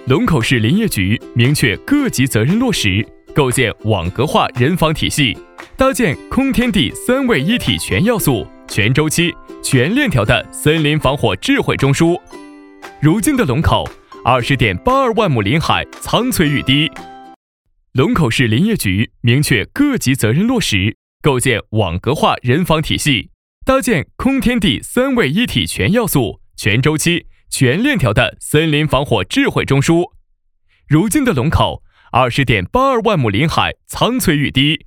龙口市林业局明确各级责任落实，构建网格化人防体系，搭建空天地三位一体全要素、全周期、全链条的森林防火智慧中枢。如今的龙口，20.82万亩林海苍翠欲滴。龙口市林业局明确各级责任落实，构建网格化人防体系，搭建空天地三位一体全要素、全周期、全链条的森林防火智慧中枢。如今的龙口，20.82万亩林海苍翠欲滴。